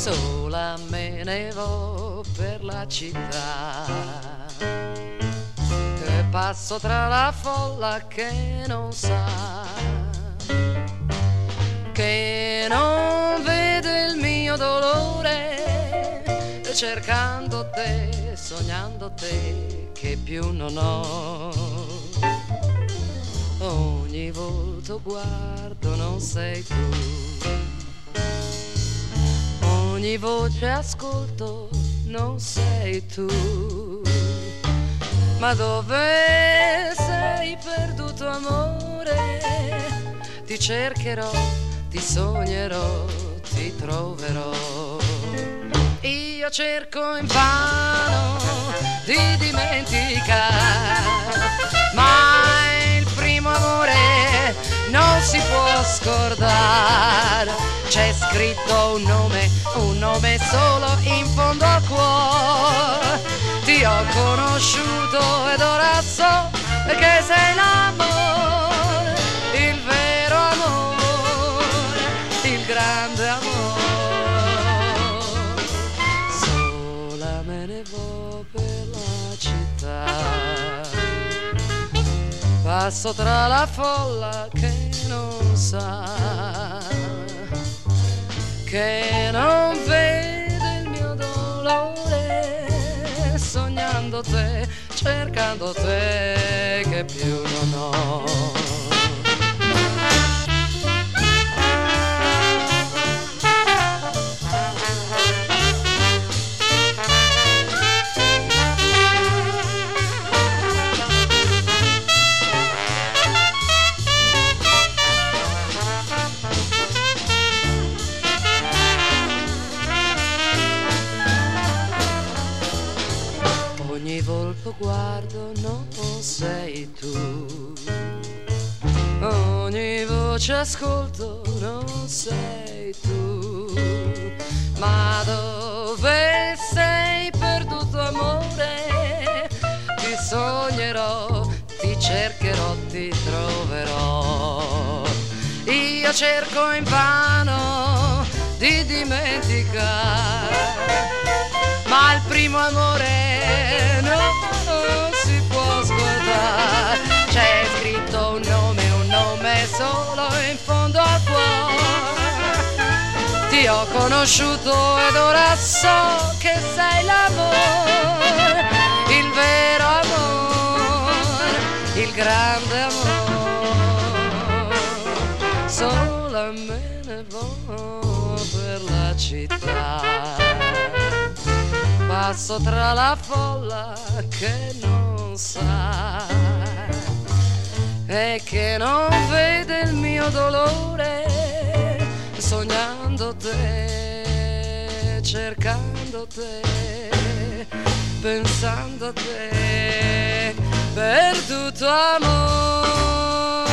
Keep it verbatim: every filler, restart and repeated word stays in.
sola me ne vo per la città e passo tra la folla che non sa, che non vede il mio dolore, cercando te, sognando te, che più non ho. Ogni volto guardo, non sei tu, ogni voce ascolto, non sei tu. Ma dove sei perduto, amore? Ti cercherò, ti sognerò, ti troverò. Io cerco invano di dimenticare, ma il primo amore non si può scordare. C'è scritto un nome, un nome solo in fondo al cuore. Ti ho conosciuto ed ora so che sei l'amore, il vero amore, il grande amore. Sola me ne vo per la città, passo tra la folla che non sa, che non vede il mio dolore, sognando te, cercando te, che più non ho. Ogni volto guardo, non sei tu, ogni voce ascolto, non sei tu. Ma dove sei perduto, amore? Ti sognerò, ti cercherò, ti troverò. Io cerco invano di dimenticare, ma il primo amore non si può scordare. C'è scritto un nome, un nome solo in fondo al cuore. Ti ho conosciuto ed ora so che sei l'amore, il vero amore, il grande amore. Sola me ne vo per la città, passo tra la folla che non sa e che non vede il mio dolore, sognando te, cercando te, pensando a te, perduto amore.